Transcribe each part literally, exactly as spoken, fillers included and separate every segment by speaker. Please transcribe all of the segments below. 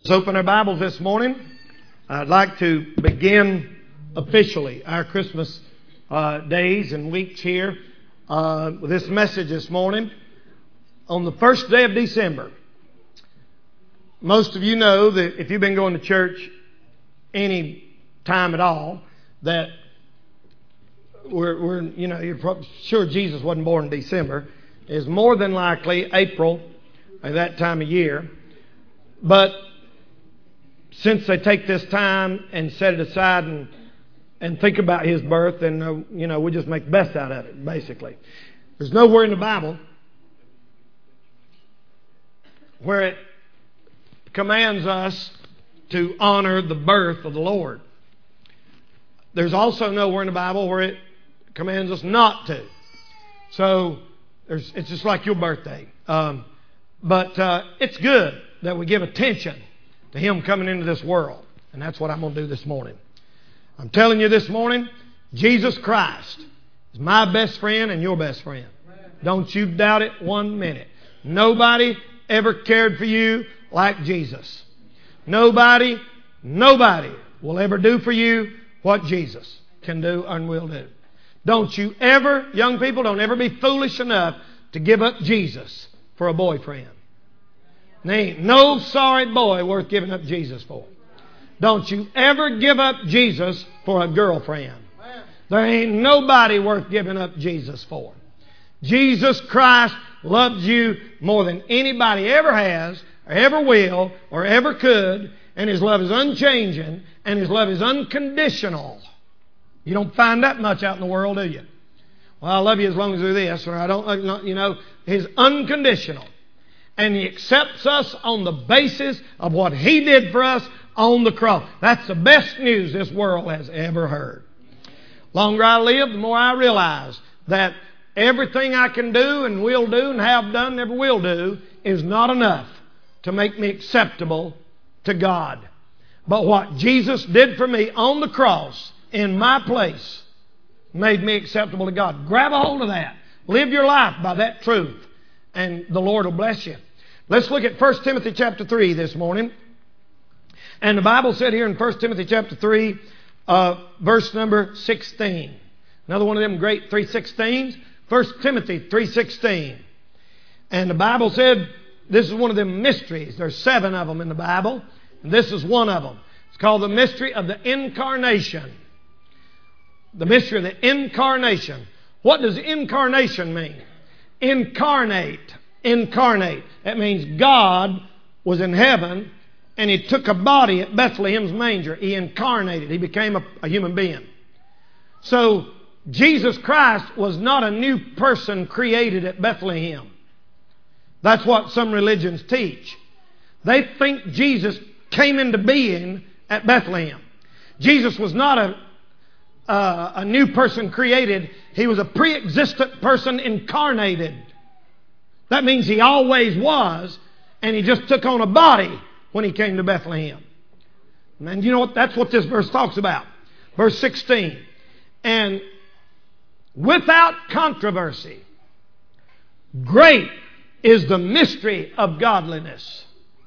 Speaker 1: Let's open our Bibles this morning. I'd like to begin officially our Christmas uh, days and weeks here uh, with this message this morning on the first day of December. Most of you know that if you've been going to church any time at all, that we're, we're you know, you're probably sure Jesus wasn't born in December. It's more than likely April at that time of year. But since they take this time and set it aside and and think about His birth, and uh, you know, we just make the best out of it, basically. There's nowhere in the Bible where it commands us to honor the birth of the Lord. There's also nowhere in the Bible where it commands us not to. So there's, it's just like your birthday. Um, but uh, it's good that we give attention to Him coming into this world. And that's what I'm going to do this morning. I'm telling you this morning, Jesus Christ is my best friend and your best friend. Don't you doubt it one minute. Nobody ever cared for you like Jesus. Nobody, nobody will ever do for you what Jesus can do and will do. Don't you ever, young people, don't ever be foolish enough to give up Jesus for a boyfriend. There ain't no sorry boy worth giving up Jesus for. Don't you ever give up Jesus for a girlfriend. There ain't nobody worth giving up Jesus for. Jesus Christ loves you more than anybody ever has, or ever will, or ever could, and His love is unchanging, and His love is unconditional. You don't find that much out in the world, do you? Well, I love you as long as I do this, or I don't, you know, His unconditional. And He accepts us on the basis of what He did for us on the cross. That's the best news this world has ever heard. The longer I live, the more I realize that everything I can do and will do and have done and never will do is not enough to make me acceptable to God. But what Jesus did for me on the cross in my place made me acceptable to God. Grab a hold of that. Live your life by that truth, and the Lord will bless you. Let's look at First Timothy chapter three this morning. And the Bible said here in First Timothy chapter three, uh, verse number sixteen. Another one of them great three sixteens. First Timothy three sixteen. And the Bible said, this is one of them mysteries. There's seven of them in the Bible. And this is one of them. It's called the mystery of the incarnation. The mystery of the incarnation. What does incarnation mean? Incarnate. Incarnate. That means God was in heaven and He took a body at Bethlehem's manger. He incarnated. He became a, a human being. So Jesus Christ was not a new person created at Bethlehem. That's what some religions teach. They think Jesus came into being at Bethlehem. Jesus was not a, uh, a new person created. He was a pre-existent person incarnated. That means He always was, and He just took on a body when He came to Bethlehem. And you know what? That's what this verse talks about. Verse sixteen. And without controversy, great is the mystery of godliness.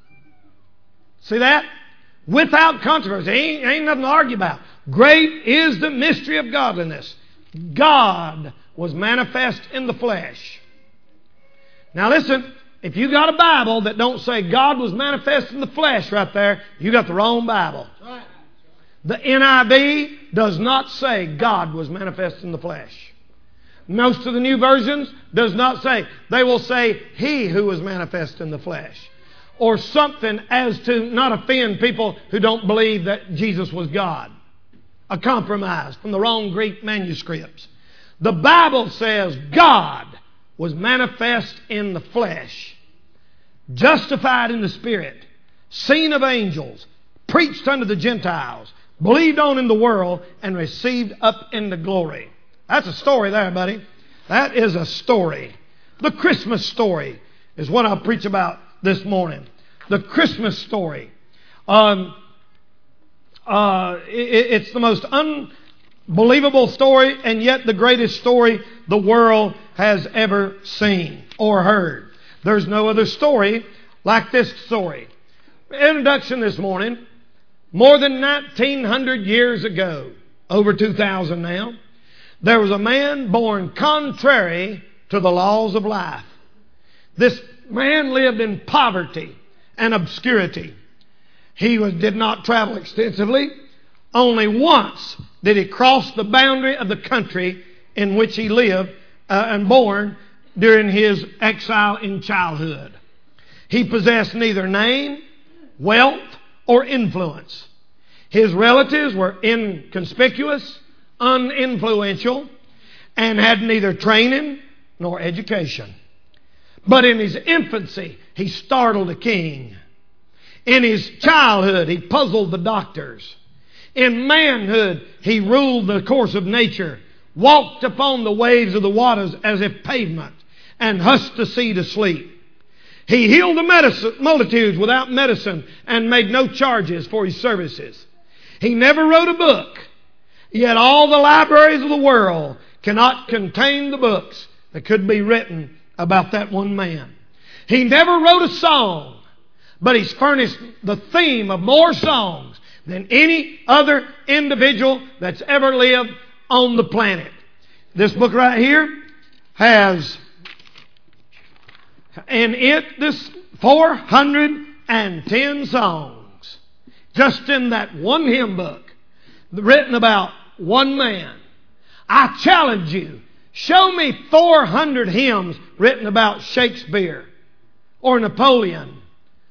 Speaker 1: See that? Without controversy. Ain't, ain't nothing to argue about. Great is the mystery of godliness. God was manifest in the flesh. Now listen, if you got a Bible that don't say God was manifest in the flesh right there, you got the wrong Bible. The N I V does not say God was manifest in the flesh. Most of the new versions does not say. They will say He who was manifest in the flesh. Or something as to not offend people who don't believe that Jesus was God. A compromise from the wrong Greek manuscripts. The Bible says God was manifest in the flesh, justified in the Spirit, seen of angels, preached unto the Gentiles, believed on in the world, and received up into glory. That's a story there, buddy. That is a story. The Christmas story is what I'll preach about this morning. The Christmas story. Um, uh, it, it's the most unbelievable story, and yet the greatest story the world has ever seen or heard. There's no other story like this story. introduction this morning, more than nineteen hundred years ago, over two thousand now, there was a man born contrary to the laws of life. This man lived in poverty and obscurity. He was, did not travel extensively. Only once did he cross the boundary of the country in which he lived uh, and born during his exile in childhood. He possessed neither name, wealth, or influence. His relatives were inconspicuous, uninfluential, and had neither training nor education. But in his infancy, he startled a king. In his childhood, he puzzled the doctors. In manhood, he ruled the course of nature, walked upon the waves of the waters as if pavement, and hushed the sea to sleep. He healed the medicine, multitudes without medicine and made no charges for his services. He never wrote a book, yet all the libraries of the world cannot contain the books that could be written about that one man. He never wrote a song, but he's furnished the theme of more songs than any other individual that's ever lived on the planet. This book right here has in it this four hundred ten songs. Just in that one hymn book written about one man. I challenge you, show me four hundred hymns written about Shakespeare or Napoleon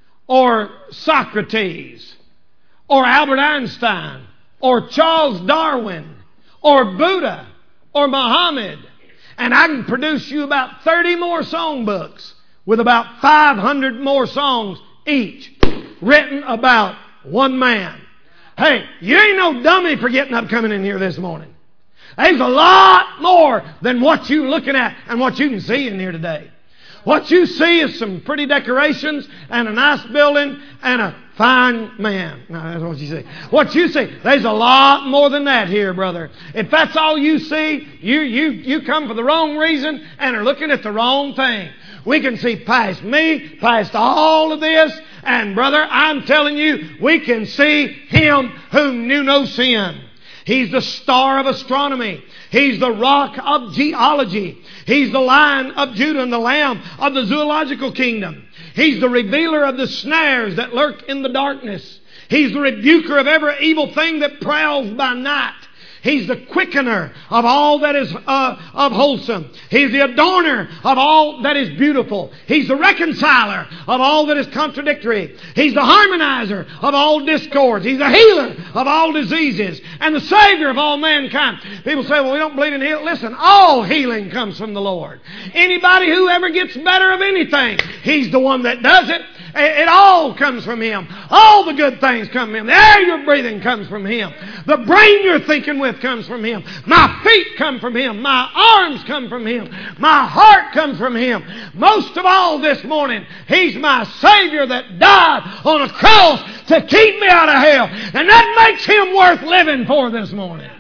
Speaker 1: or Socrates or Albert Einstein or Charles Darwin or Buddha or Muhammad, and I can produce you about thirty more songbooks with about five hundred more songs each written about one man. Hey, you ain't no dummy for getting up coming in here this morning. There's a lot more than what you're looking at and what you can see in here today. What you see is some pretty decorations and a nice building and a fine man. No, that's what you see. What you see, there's a lot more than that here, brother. If that's all you see, you, you, you come for the wrong reason and are looking at the wrong thing. We can see past me, past all of this, and brother, I'm telling you, we can see Him who knew no sin. He's the star of astronomy. He's the rock of geology. He's the Lion of Judah and the Lamb of the zoological kingdom. He's the revealer of the snares that lurk in the darkness. He's the rebuker of every evil thing that prowls by night. He's the quickener of all that is uh, of wholesome. He's the adorner of all that is beautiful. He's the reconciler of all that is contradictory. He's the harmonizer of all discords. He's the healer of all diseases and the Savior of all mankind. People say, well, we don't believe in healing. Listen, all healing comes from the Lord. Anybody who ever gets better of anything, He's the one that does it. It all comes from Him. All the good things come from Him. The air you're breathing comes from Him. The brain you're thinking with comes from Him. My feet come from Him. My arms come from Him. My heart comes from Him. Most of all this morning, He's my Savior that died on a cross to keep me out of hell. And that makes Him worth living for this morning.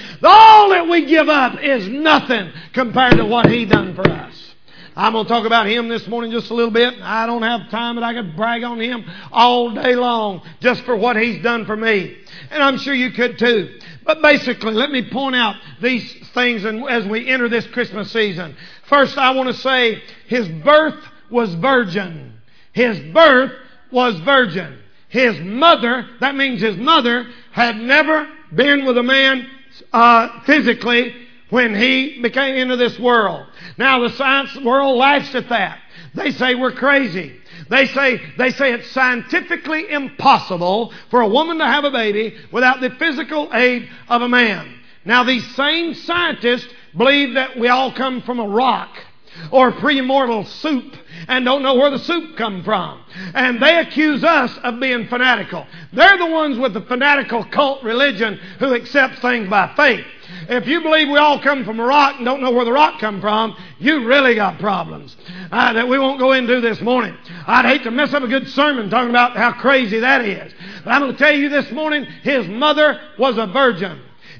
Speaker 1: All that we give up is nothing compared to what He done for us. I'm going to talk about Him this morning just a little bit. I don't have time, but I could brag on Him all day long just for what He's done for me. And I'm sure you could too. But basically, let me point out these things as we enter this Christmas season. First, I want to say His birth was virgin. His birth was virgin. His mother, that means His mother, had never been with a man uh, physically when He became into this world. Now the science world laughs at that. They say we're crazy. They say they say it's scientifically impossible for a woman to have a baby without the physical aid of a man. Now these same scientists believe that we all come from a rock or pre-mortal soup and don't know where the soup come from. And they accuse us of being fanatical. They're the ones with the fanatical cult religion who accept things by faith. If you believe we all come from a rock and don't know where the rock come from, you really got problems uh, that we won't go into this morning. I'd hate to mess up a good sermon talking about how crazy that is. But I'm going to tell you this morning, His mother was a virgin.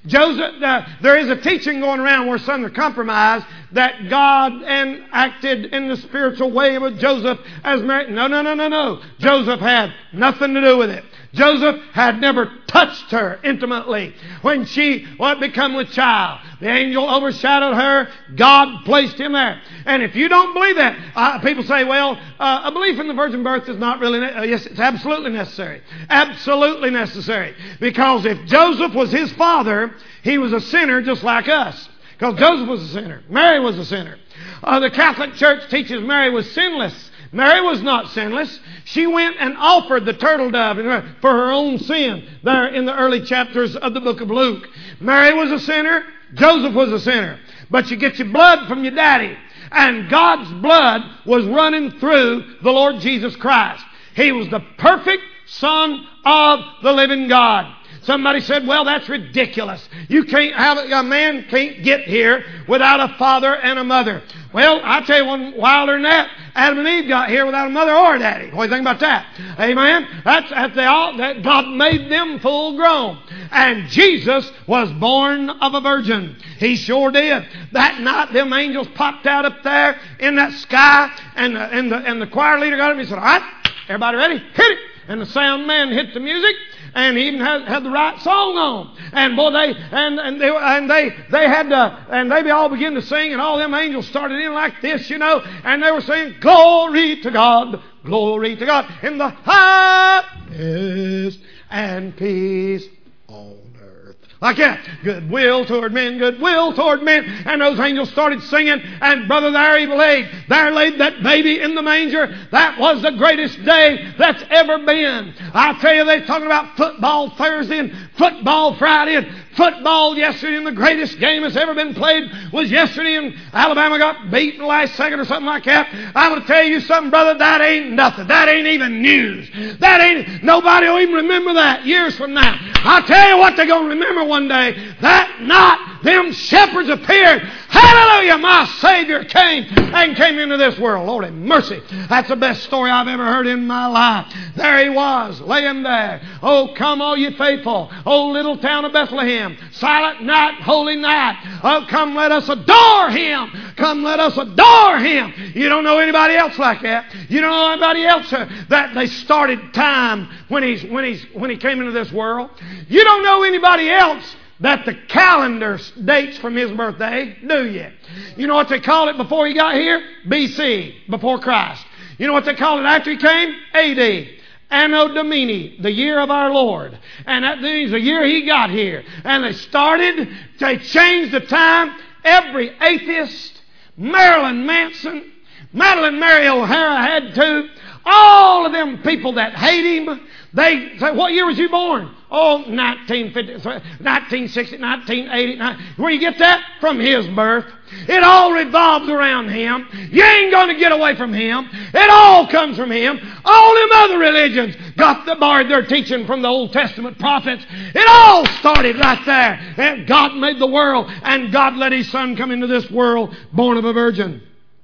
Speaker 1: Joseph, uh, there is a teaching going around where some are compromised that God and acted in the spiritual way with Joseph as married. No, no, no, no, no. Joseph had nothing to do with it. Joseph had never touched her intimately when she what become with child. The angel overshadowed her. God placed him there. And if you don't believe that, uh, people say, well, uh, a belief in the virgin birth is not really, ne- uh, yes, it's absolutely necessary. Absolutely necessary. Because if Joseph was his father, he was a sinner just like us. Because Joseph was a sinner. Mary was a sinner. Uh, the Catholic Church teaches Mary was sinless. Mary was not sinless. She went and offered the turtle dove for her own sin there in the early chapters of the book of Luke. Mary was a sinner. Joseph was a sinner. But you get your blood from your daddy. And God's blood was running through the Lord Jesus Christ. He was the perfect Son of the living God. Somebody said, well, that's ridiculous. You can't have a, a man can't get here without a father and a mother. Well, I'll tell you one wilder than that. Adam and Eve got here without a mother or a daddy. What do you think about that? Amen? That's, that's they all, that God made them full grown. And Jesus was born of a virgin. He sure did. That night, them angels popped out up there in that sky, and the, and the, and the choir leader got up and he said, all right, everybody ready? Hit it. And the sound man hit the music. And he even had, had the right song on. And boy, they and, and they and they they had to and they all began to sing, and all them angels started in like this, you know, and they were saying, glory to God, glory to God in the highest, and peace on earth. Like that. Goodwill toward men, goodwill toward men. And those angels started singing. And brother, there he laid. There laid that baby in the manger. That was the greatest day that's ever been. I tell you, they're talking about football Thursday and football Friday and football yesterday. And the greatest game that's ever been played was yesterday. And Alabama got beaten the last second or something like that. I'm going to tell you something, brother. That ain't nothing. That ain't even news. That ain't, nobody will even remember that years from now. I'll tell you what they're going to remember one day. That night, them shepherds appeared. Hallelujah, my Savior came and came into this world. Lord have mercy. That's the best story I've ever heard in my life. There he was, laying there. Oh, come all you faithful. Oh, little town of Bethlehem. Silent night, holy night. Oh, come let us adore him. Come let us adore him. You don't know anybody else like that. You don't know anybody else uh, that they started time when he's when he's when he came into this world. You don't know anybody else that the calendar dates from his birthday, do you? You know what they called it before he got here? B C, before Christ. You know what they called it after he came? A D. Anno Domini, the year of our Lord. And that means the year he got here. And they started, they changed the time. Every atheist, Marilyn Manson, Madeline Mary O'Hara had to. All of them people that hate him, they say, what year was you born? Oh, nineteen fifty, nineteen sixty, nineteen eighty. Where you get that? From his birth. It all revolves around him. You ain't going to get away from him. It all comes from him. All them other religions got the borrowed their teaching from the Old Testament prophets. It all started right there. And God made the world, and God let his son come into this world born of a virgin.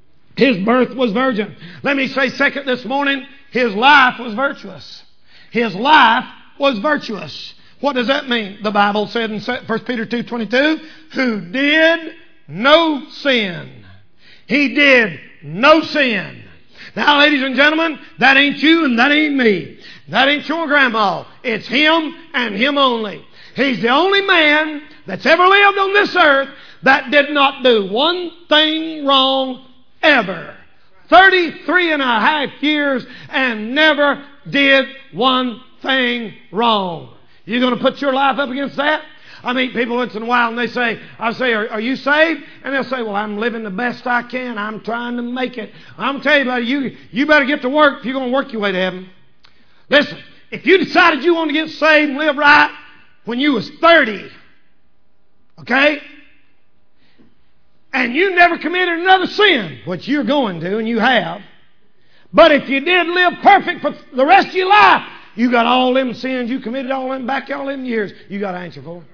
Speaker 1: His birth was virgin. Let me say second this morning, his life was virtuous. His life was virtuous. What does that mean? The Bible said in First Peter two twenty-two, who did no sin. He did no sin. Now, ladies and gentlemen, that ain't you and that ain't me. That ain't your grandma. It's him and him only. He's the only man that's ever lived on this earth that did not do one thing wrong ever. thirty-three and a half years and never did one thing wrong. You going to put your life up against that? I meet people once in a while and they say, I say, are, are you saved? And they'll say, well, I'm living the best I can. I'm trying to make it. I'm going to tell you, buddy, you, you better get to work if you're going to work your way to heaven. Listen, if you decided you want to get saved and live right when you was thirty, okay, and you never committed another sin, which you're going to and you have, but if you did live perfect for the rest of your life, you got all them sins you committed all them back all them years you got to answer for.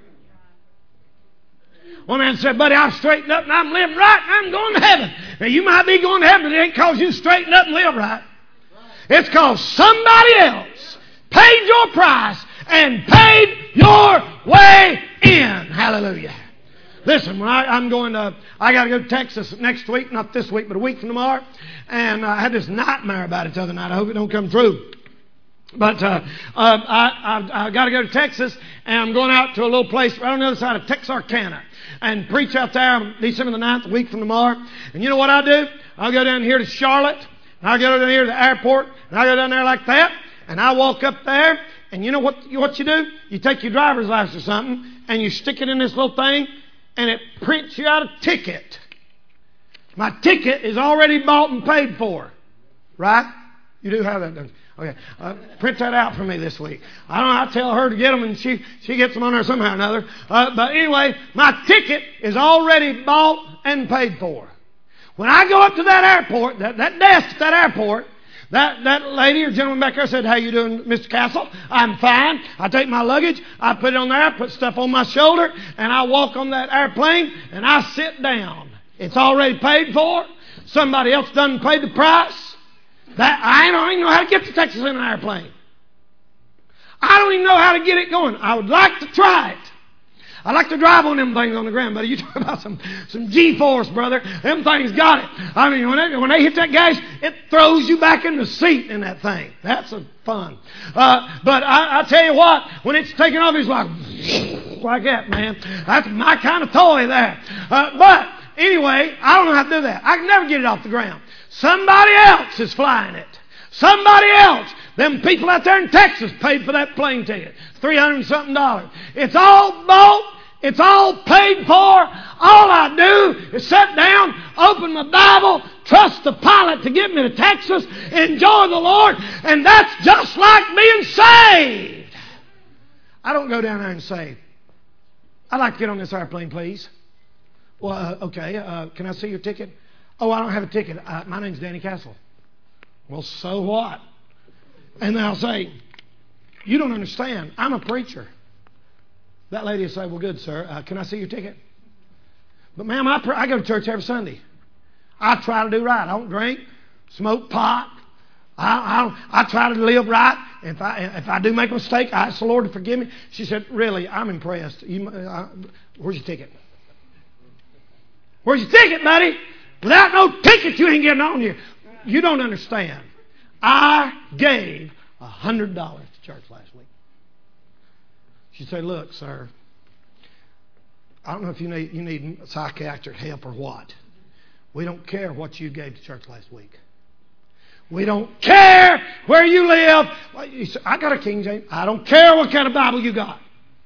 Speaker 1: One man said, buddy, I've straightened up and I'm living right and I'm going to heaven. Now, you might be going to heaven, but it ain't because you straightened up and live right. It's because somebody else paid your price and paid your way in. Hallelujah. Listen, when I, I'm going to, I got to go to Texas next week, not this week, but a week from tomorrow. And I had this nightmare about it the other night. I hope it don't come true. But uh, uh, I, I, I got to go to Texas, and I'm going out to a little place right on the other side of Texarkana and preach out there on December the ninth, a week from tomorrow. And you know what I do? I'll go down here to Charlotte, and I'll go down here to the airport, and I'll go down there like that, and I walk up there, and you know what, what you do? You take your driver's license or something, and you stick it in this little thing, and it prints you out a ticket. My ticket is already bought and paid for. Right? You do have that, don't you? Okay. Uh, print that out for me this week. I don't know. I tell her to get them, and she, she gets them on there somehow or another. Uh, but anyway, my ticket is already bought and paid for. When I go up to that airport, that, that desk at that airport, That that lady or gentleman back there said, "How you doing, Mister Castle?" "I'm fine." I take my luggage, I put it on there, I put stuff on my shoulder, and I walk on that airplane, and I sit down. It's already paid for. Somebody else done paid the price. That I don't even know how to get to Texas in an airplane. I don't even know how to get it going. I would like to try it. I like to drive on them things on the ground, buddy. You talk about some, some G-force, brother. Them things got it. I mean, when they, when they hit that gas, it throws you back in the seat in that thing. That's a fun. Uh, but I, I tell you what, when it's taking off, it's like, like that, man. That's my kind of toy there. Uh, but anyway, I don't know how to do that. I can never get it off the ground. Somebody else is flying it. Somebody else. Them people out there in Texas paid for that plane ticket. three hundred and something dollars. It's all bought. It's all paid for. All I do is sit down, open my Bible, trust the pilot to get me to Texas, enjoy the Lord, and that's just like being saved. I don't go down there and say, "I'd like to get on this airplane, please." "Well, uh, okay, uh, can I see your ticket?" "Oh, I don't have a ticket. Uh, my name's Danny Castle." "Well, so what?" And then I'll say, "You don't understand. I'm a preacher." That lady will say, "Well, good, sir. Uh, can I see your ticket?" "But, ma'am, I, pr- I go to church every Sunday. I try to do right. I don't drink, smoke pot. I, I, I try to live right. If I if I do make a mistake, I ask the Lord to forgive me." She said, "Really, I'm impressed. You, uh, where's your ticket?" "Where's your ticket, buddy? Without no ticket, you ain't getting on here." You don't understand. I gave a hundred dollars to church last week. She said, "Look, sir, I don't know if you need you need psychiatric help or what. We don't care what you gave to church last week. We don't care where you live." "I got a King James." "I don't care what kind of Bible you got.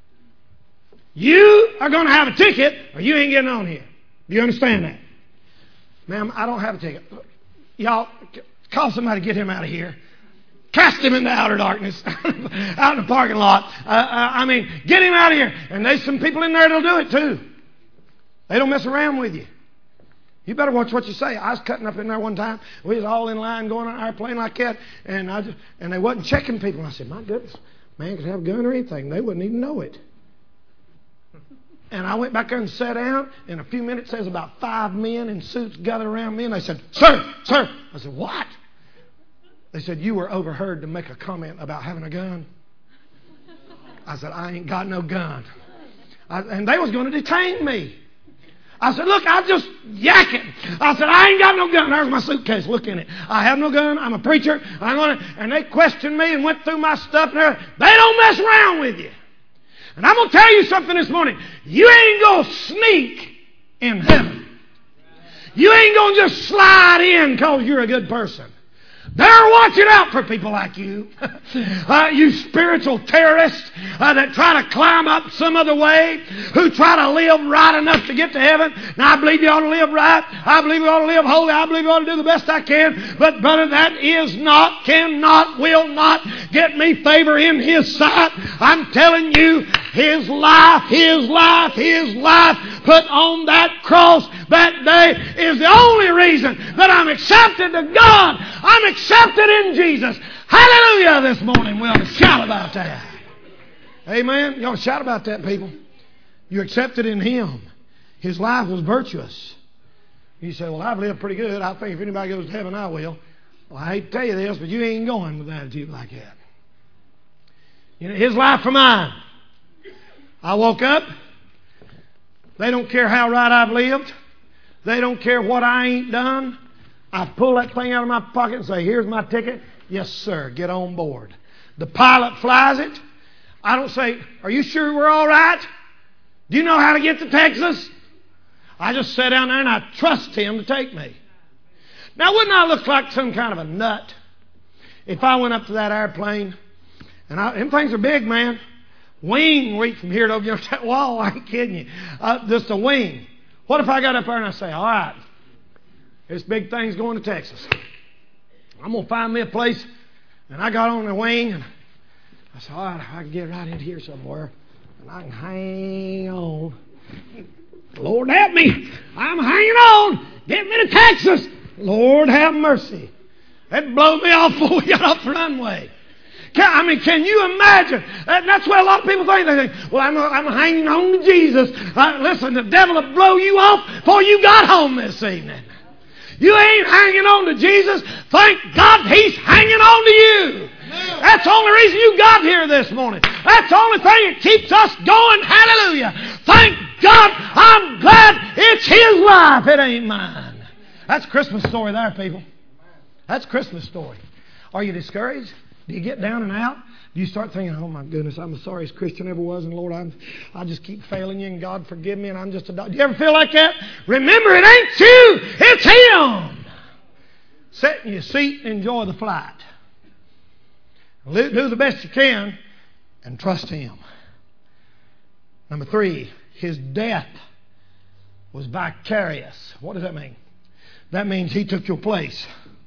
Speaker 1: You are going to have a ticket or you ain't getting on here. Do you understand that?" "Ma'am, I don't have a ticket." "Y'all, call somebody to get him out of here. Cast him into outer darkness, out in the parking lot. Uh, uh, I mean, get him out of here." And there's some people in there that'll do it too. They don't mess around with you. You better watch what you say. I was cutting up in there one time. We was all in line going on an airplane like that, and I just, and they wasn't checking people. And I said, "My goodness, man could have a gun or anything. They wouldn't even know it." And I went back there and sat down. In a few minutes, there's about five men in suits gathered around me, and they said, "Sir, sir." I said, "What?" They said, "You were overheard to make a comment about having a gun." I said, "I ain't got no gun." I, and they was going to detain me. I said, "Look, I'm just yakking." I said, "I ain't got no gun." There's my suitcase. Look in it. I have no gun. I'm a preacher. I'm gonna, and they questioned me and went through my stuff. And everything. They don't mess around with you. And I'm going to tell you something this morning. You ain't going to sneak in heaven. You ain't going to just slide in because you're a good person. They're watching out for people like you. uh, you spiritual terrorists uh, that try to climb up some other way, who try to live right enough to get to heaven. Now, I believe you ought to live right. I believe you ought to live holy. I believe you ought to do the best I can. But, brother, that is not, cannot, will not get me favor in His sight. I'm telling you, His life, His life, His life put on that cross that day is the only reason that I'm accepted to God. I'm accepted in Jesus. Hallelujah this morning. We ought to shout about that. Amen. You ought to shout about that, people. You're accepted in Him. His life was virtuous. You say, "Well, I've lived pretty good. I think if anybody goes to heaven, I will." Well, I hate to tell you this, but you ain't going with an attitude like that. You know, His life for mine. I woke up, They don't care how right I've lived. They don't care what I ain't done. I pull that thing out of my pocket and say, here's my ticket. Yes, sir. Get on board. The pilot flies it. I don't say, are you sure we're all right? Do you know how to get to Texas? I just sit down there and I trust him to take me. Now, wouldn't I look like some kind of a nut if I went up to that airplane? And I, them things are big, man. Wing reach from here to over that wall. I ain't kidding you. Uh, just a wing. What if I got up there and I say, all right, this big thing's going to Texas. I'm going to find me a place. And I got on the wing and I said, all right, I can get right in here somewhere. And I can hang on. Lord help me. I'm hanging on. Get me to Texas. Lord have mercy. That blew me off before we got off the runway. Can, I mean, can you imagine? That, that's what a lot of people think. They think, well, I'm, I'm hanging on to Jesus. Uh, listen, the devil will blow you off before you got home this evening. You ain't hanging on to Jesus. Thank God he's hanging on to you. That's the only reason you got here this morning. That's the only thing that keeps us going. Hallelujah. Thank God. I'm glad it's his life. It ain't mine. That's a Christmas story there, people. That's a Christmas story. Are you discouraged? Do you get down and out? Do you start thinking, oh my goodness, I'm the sorriest Christian ever was, and Lord, I'm, I just keep failing you, and God forgive me, and I'm just a dog. Do you ever feel like that? Remember, it ain't you, it's him. Sit in your seat and enjoy the flight. Do the best you can and trust him. Number three, his death was vicarious. What does that mean? That means he took your place.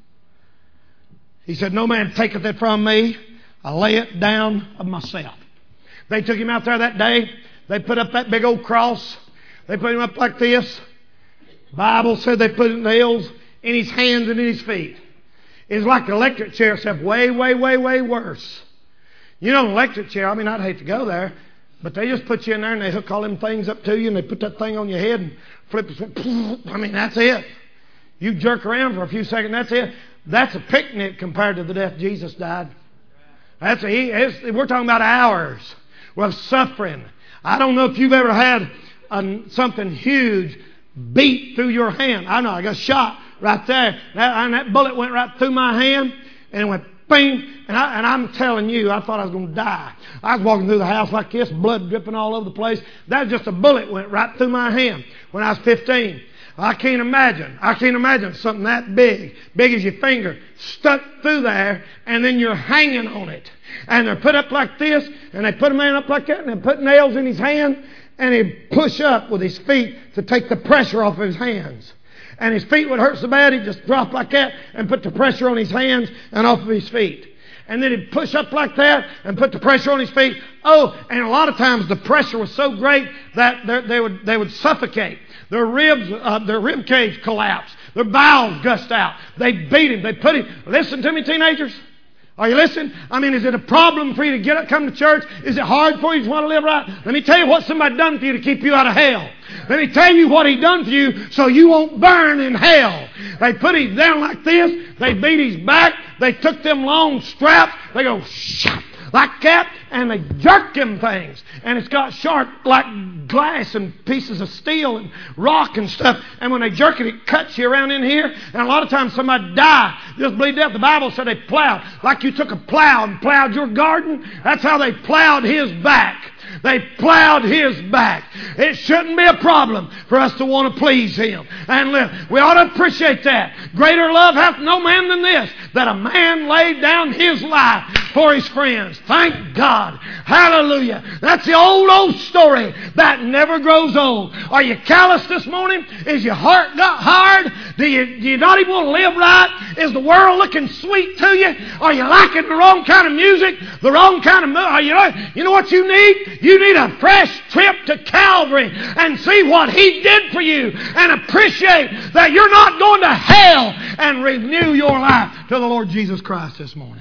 Speaker 1: He said, no man taketh it from me. I lay it down of myself. They took him out there that day. They put up that big old cross. They put him up like this. The Bible said they put nails in his hands and in his feet. It's like the electric chair, except way, way, way, way worse. You know, an electric chair, I mean, I'd hate to go there, but they just put you in there and they hook all them things up to you and they put that thing on your head and flip it. I mean, that's it. You jerk around for a few seconds, that's it. That's a picnic compared to the death Jesus died. That's a, it's, we're talking about hours of suffering. I don't know if you've ever had a, something huge beat through your hand. I know, I got shot right there. That, and that bullet went right through my hand and it went bing. And, I, and I'm telling you, I thought I was going to die. I was walking through the house like this, blood dripping all over the place. That was just a bullet went right through my hand when I was fifteen. I can't imagine. I can't imagine something that big, big as your finger, stuck through there, and then you're hanging on it. And they're put up like this, and they put a man up like that, and they put nails in his hand, and he'd push up with his feet to take the pressure off of his hands. And his feet would hurt so bad, he'd just drop like that and put the pressure on his hands and off of his feet. And then he'd push up like that and put the pressure on his feet. Oh, and a lot of times the pressure was so great that they would they would suffocate. Their ribs, uh, their rib cage collapsed. Their bowels gushed out. They beat him. They put him. Listen to me, teenagers. Are you listening? I mean, is it a problem for you to get up, come to church? Is it hard for you to want to live right? Let me tell you what somebody done for you to keep you out of hell. Let me tell you what he done for you so you won't burn in hell. They put him down like this. They beat his back. They took them long straps. They go shot like that, and they jerk them things. And it's got sharp like glass and pieces of steel and rock and stuff. And when they jerk it, it cuts you around in here. And a lot of times somebody die, just bleed death. The Bible said they plowed. Like you took a plow and plowed your garden. That's how they plowed his back. They plowed his back. It shouldn't be a problem for us to want to please him and live. We ought to appreciate that. Greater love hath no man than this, that a man laid down his life for his friends. Thank God. Hallelujah. That's the old, old story that never grows old. Are you callous this morning? Is your heart got hard? Do you, do you not even want to live right? Is the world looking sweet to you? Are you liking the wrong kind of music? The wrong kind of music? Are you, you know what you need? You need a fresh trip to Calvary and see what he did for you and appreciate that you're not going to hell, and renew your life to the Lord Jesus Christ this morning.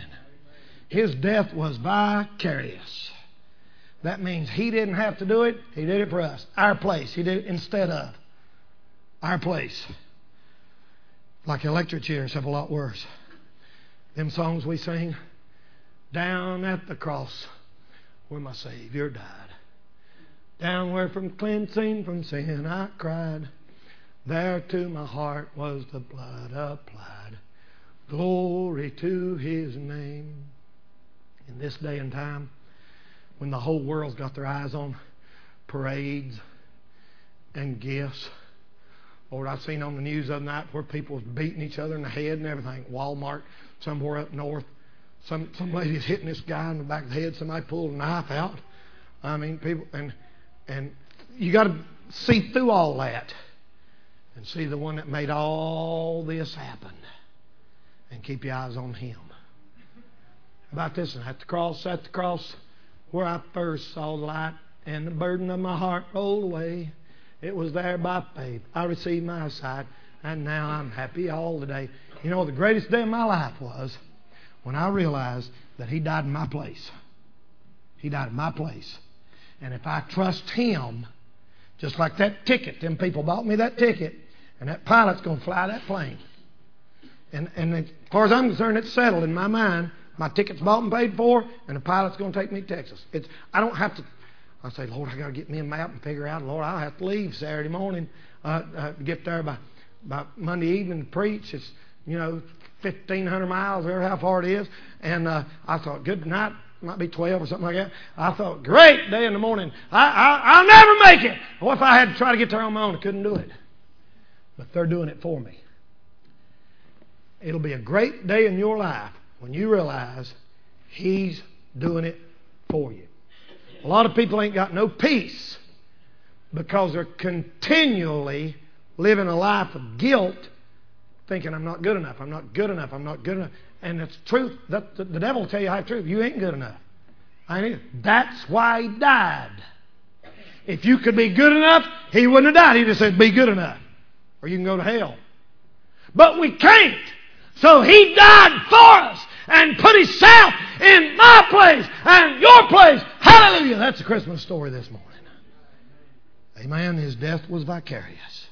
Speaker 1: His death was vicarious. That means he didn't have to do it. He did it for us. Our place. He did it instead of. Our place. Like electric chairs have a lot worse. Them songs we sing, down at the cross where my Savior died. Down where from cleansing from sin I cried, there to my heart was the blood applied. Glory to His name. In this day and time, when the whole world's got their eyes on parades and gifts. Lord, I've seen on the news the other night where people was beating each other in the head and everything. Walmart, somewhere up north. Some some lady's hitting this guy in the back of the head. Somebody pulled a knife out. I mean, people, and and you got to see through all that and see the one that made all this happen, and keep your eyes on Him. How about this? And at the cross, at the cross, where I first saw the light, and the burden of my heart rolled away. It was there by faith I received my sight, and now I'm happy all the day. You know, the greatest day of my life was when I realized that He died in my place. He died in my place. And if I trust Him, just like that ticket, them people bought me that ticket, and that pilot's going to fly that plane. And, and as far as I'm concerned, it's settled in my mind. My ticket's bought and paid for, and the pilot's going to take me to Texas. It's, I don't have to... I say, Lord, I got to get me a map and figure out, Lord, I'll have to leave Saturday morning uh, uh, to get there by, by Monday evening to preach. It's, you know, fifteen hundred miles, or how far it is. And uh, I thought, good night, might be twelve or something like that. I thought, great day in the morning. I, I, I'll never make it. What if I had to try to get there on my own? I couldn't do it. But they're doing it for me. It'll be a great day in your life when you realize He's doing it for you. A lot of people ain't got no peace because they're continually living a life of guilt, thinking, I'm not good enough, I'm not good enough, I'm not good enough. And it's truth. That, the, the devil will tell you half truth. You ain't good enough. I ain't either. That's why He died. If you could be good enough, He wouldn't have died. He just said, be good enough, or you can go to hell. But we can't. So He died for us and put Himself in my place and your place. Hallelujah. That's the Christmas story this morning. Amen. His death was vicarious.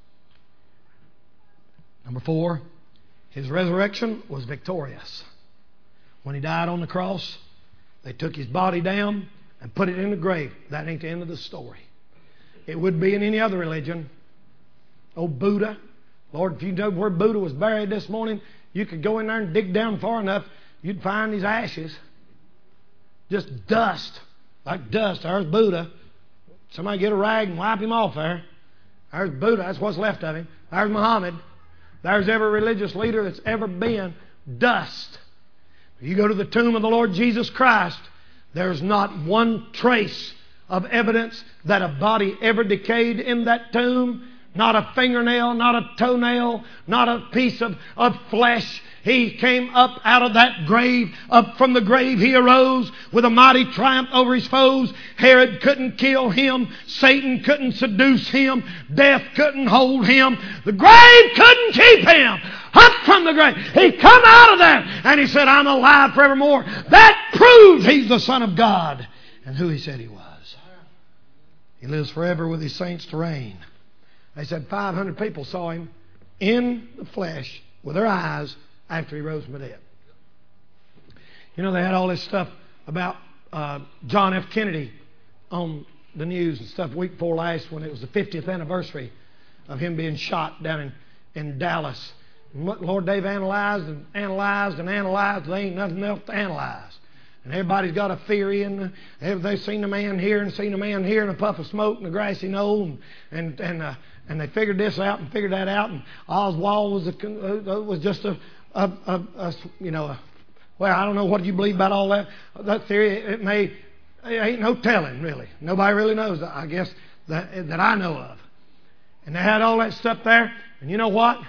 Speaker 1: Number four, His resurrection was victorious. When He died on the cross, they took His body down and put it in the grave. That ain't the end of the story. It would be in any other religion. Oh, Buddha. Lord, if you know where Buddha was buried this morning, you could go in there and dig down far enough, you'd find these ashes. Just dust. Like dust. There's Buddha. Somebody get a rag and wipe him off there. There's Buddha. That's what's left of him. There's Muhammad. There's every religious leader that's ever been. Dust. You go to the tomb of the Lord Jesus Christ, there's not one trace of evidence that a body ever decayed in that tomb. Not a fingernail, not a toenail, not a piece of, of flesh. He came up out of that grave. Up from the grave He arose with a mighty triumph over His foes. Herod couldn't kill Him. Satan couldn't seduce Him. Death couldn't hold Him. The grave couldn't keep Him. Up from the grave. He come out of there and He said, I'm alive forevermore. That proves He's the Son of God and who He said He was. He lives forever with His saints to reign. They said five hundred people saw Him in the flesh with their eyes after He rose from the dead. You know, they had all this stuff about uh, John F. Kennedy on the news and stuff week before last when it was the fiftieth anniversary of him being shot down in, in Dallas. And what, Lord, they've analyzed and analyzed and analyzed. There ain't nothing else to analyze. And everybody's got a theory, and they've seen a man here and seen a man here in a puff of smoke in a grassy knoll, and and and, uh, and they figured this out and figured that out. And Oswald was a, uh, was just a, a, a, a you know, a, well, I don't know what you believe about all that that theory. It may, it ain't no telling really. Nobody really knows. I guess that that I know of. And they had all that stuff there. And you know what?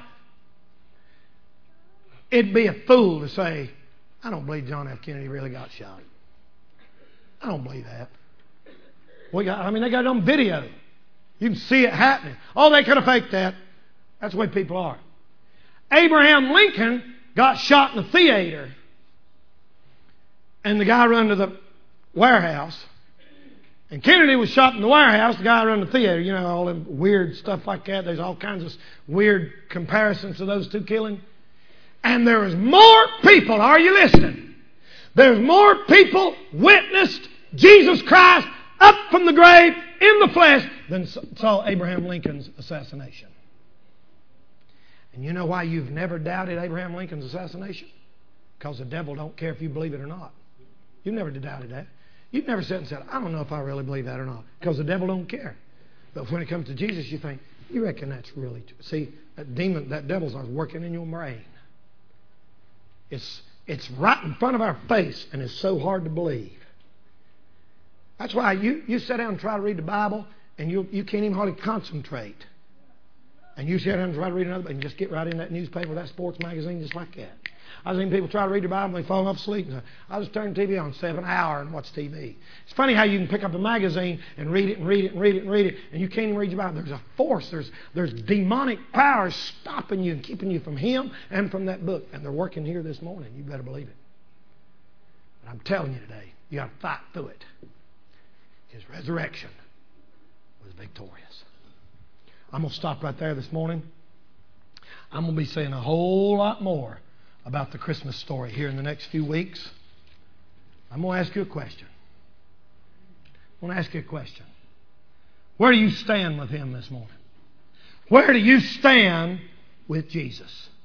Speaker 1: It'd be a fool to say, I don't believe John F. Kennedy really got shot. I don't believe that. We got, I mean, they got it on video. You can see it happening. Oh, they could have faked that. That's the way people are. Abraham Lincoln got shot in the theater. And the guy ran to the warehouse. And Kennedy was shot in the warehouse. The guy ran the theater. You know, all them weird stuff like that. There's all kinds of weird comparisons to those two killings. And there is more people, are you listening? There's more people witnessed Jesus Christ up from the grave in the flesh than saw Abraham Lincoln's assassination. And you know why you've never doubted Abraham Lincoln's assassination? Because the devil don't care if you believe it or not. You've never doubted that. You've never said and said, I don't know if I really believe that or not. Because the devil don't care. But when it comes to Jesus, you think, you reckon that's really true. See, that demon, that devil's working in your brain. It's, it's right in front of our face, and it's so hard to believe. That's why you, you sit down and try to read the Bible, and you, you can't even hardly concentrate. And you sit down and try to read another, and just get right in that newspaper, that sports magazine, just like that. I've seen people try to read the Bible and they fall off asleep. I just turn the T V on seven hour and watch T V. It's funny how you can pick up a magazine and read it and read it and read it and read it, and you can't even read your Bible. There's a force, there's there's demonic powers stopping you and keeping you from Him and from that book. And they're working here this morning. You better believe it. But I'm telling you today, you got to fight through it. His resurrection was victorious. I'm going to stop right there this morning. I'm going to be saying a whole lot more about the Christmas story here in the next few weeks. I'm going to ask you a question. I want to ask you a question. Where do you stand with Him this morning? Where do you stand with Jesus?